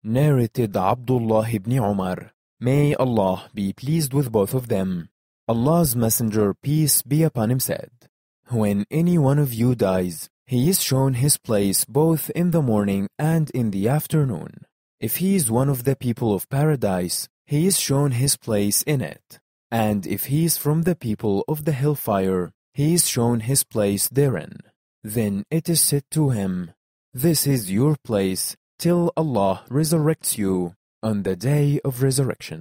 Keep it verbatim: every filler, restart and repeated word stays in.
Narrated Abdullah ibn Umar. May Allah be pleased with both of them. Allah's Messenger, peace be upon him, said, when any one of you dies, he is shown his place both in the morning and in the afternoon. If he is one of the people of paradise, he is shown his place in it. And if he is from the people of the hellfire, he is shown his place therein. Then it is said to him, this is your place till Allah resurrects you on the day of resurrection.